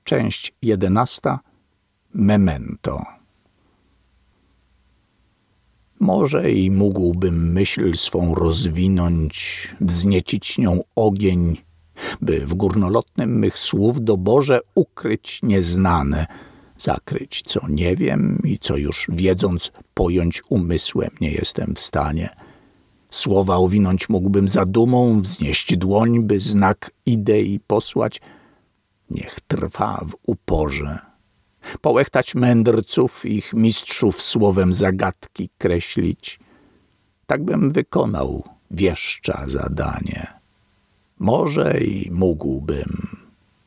Część 11. Memento. Może i mógłbym myśl swą rozwinąć, wzniecić nią ogień, by w górnolotnym mych słów doborze ukryć nieznane, zakryć, co nie wiem i co już wiedząc pojąć umysłem nie jestem w stanie. Słowa owinąć mógłbym zadumą, wznieść dłoń, by znak idei posłać. Niech trwa w uporze. Połechtać mędrców, ich mistrzów słowem zagadki kreślić. Tak bym wykonał wieszcza zadanie. Może i mógłbym.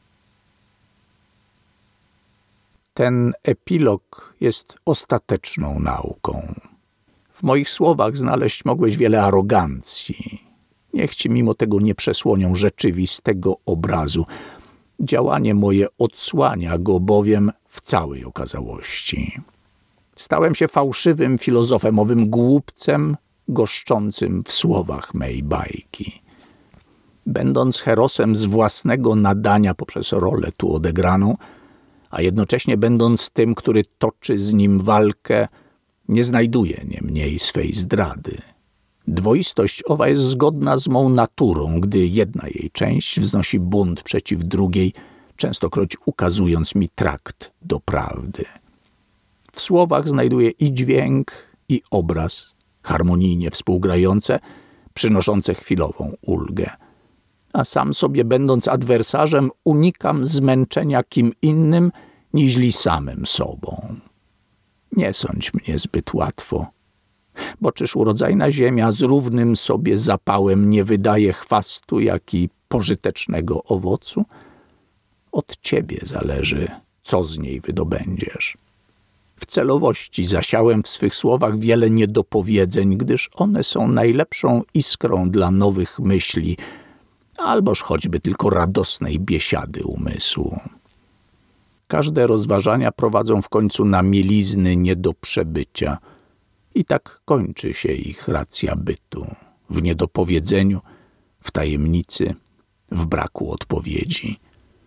Ten epilog jest ostateczną nauką. W moich słowach znaleźć mogłeś wiele arogancji. Niech ci mimo tego nie przesłonią rzeczywistego obrazu. Działanie moje odsłania go bowiem w całej okazałości. Stałem się fałszywym filozofem, owym głupcem goszczącym w słowach mej bajki. Będąc herosem z własnego nadania poprzez rolę tu odegraną, a jednocześnie będąc tym, który toczy z nim walkę, nie znajduje niemniej swej zdrady. Dwoistość owa jest zgodna z mą naturą, gdy jedna jej część wznosi bunt przeciw drugiej, częstokroć ukazując mi trakt do prawdy. W słowach znajduję i dźwięk, i obraz, harmonijnie współgrające, przynoszące chwilową ulgę. A sam sobie, będąc adwersarzem, unikam zmęczenia kim innym, niźli samym sobą. Nie sądź mnie zbyt łatwo, bo czyż urodzajna ziemia z równym sobie zapałem nie wydaje chwastu, jak i pożytecznego owocu? Od ciebie zależy, co z niej wydobędziesz. W celowości zasiałem w swych słowach wiele niedopowiedzeń, gdyż one są najlepszą iskrą dla nowych myśli, alboż choćby tylko radosnej biesiady umysłu. Każde rozważania prowadzą w końcu na mielizny nie do przebycia i tak kończy się ich racja bytu, w niedopowiedzeniu, w tajemnicy, w braku odpowiedzi.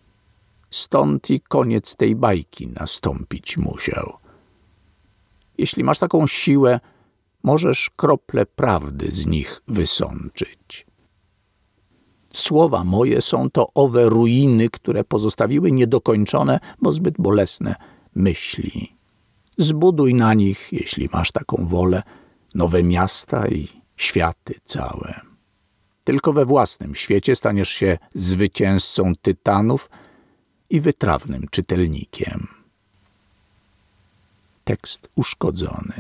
Stąd i koniec tej bajki nastąpić musiał. Jeśli masz taką siłę, możesz krople prawdy z nich wysączyć. Słowa moje są to owe ruiny, które pozostawiły niedokończone, bo zbyt bolesne, myśli. Zbuduj na nich, jeśli masz taką wolę, nowe miasta i światy całe. Tylko we własnym świecie staniesz się zwycięzcą tytanów i wytrawnym czytelnikiem. Tekst uszkodzony.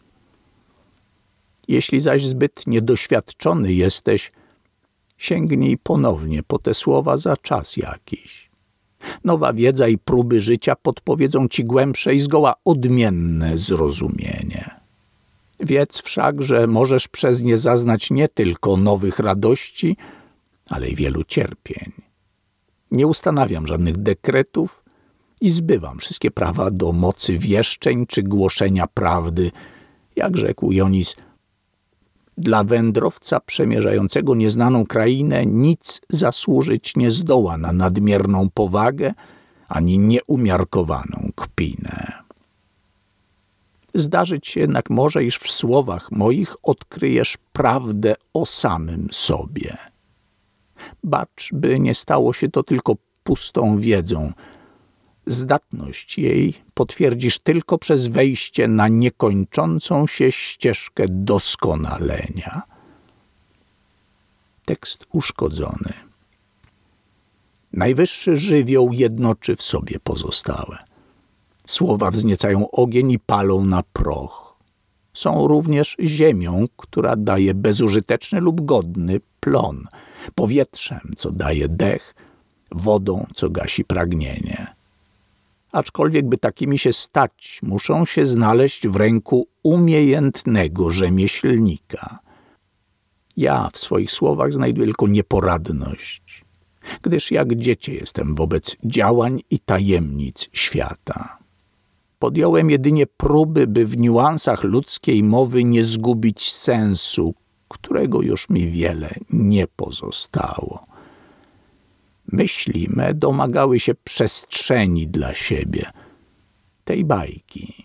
Jeśli zaś zbyt niedoświadczony jesteś, sięgnij ponownie po te słowa za czas jakiś. Nowa wiedza i próby życia podpowiedzą ci głębsze i zgoła odmienne zrozumienie. Wiedz wszak, że możesz przez nie zaznać nie tylko nowych radości, ale i wielu cierpień. Nie ustanawiam żadnych dekretów i zbywam wszystkie prawa do mocy wieszczeń czy głoszenia prawdy, jak rzekł Jonis. Dla wędrowca przemierzającego nieznaną krainę nic zasłużyć nie zdoła na nadmierną powagę ani nieumiarkowaną kpinę. Zdarzyć się jednak może, iż w słowach moich odkryjesz prawdę o samym sobie. Bacz, by nie stało się to tylko pustą wiedzą. Zdatność jej potwierdzisz tylko przez wejście na niekończącą się ścieżkę doskonalenia. Tekst uszkodzony. Najwyższy żywioł jednoczy w sobie pozostałe. Słowa wzniecają ogień i palą na proch. Są również ziemią, która daje bezużyteczny lub godny plon, powietrzem, co daje dech, wodą, co gasi pragnienie. Aczkolwiek by takimi się stać, muszą się znaleźć w ręku umiejętnego rzemieślnika. Ja w swoich słowach znajduję tylko nieporadność, gdyż jak dziecię jestem wobec działań i tajemnic świata. Podjąłem jedynie próby, by w niuansach ludzkiej mowy nie zgubić sensu, którego już mi wiele nie pozostało. Myśli me domagały się przestrzeni dla siebie, tej bajki.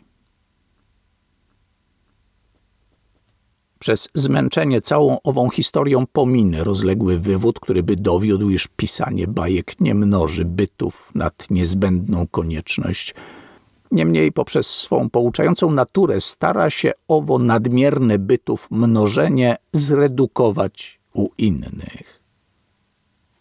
Przez zmęczenie całą ową historią pominę rozległy wywód, który by dowiódł, iż pisanie bajek nie mnoży bytów nad niezbędną konieczność. Niemniej poprzez swą pouczającą naturę stara się owo nadmierne bytów mnożenie zredukować u innych.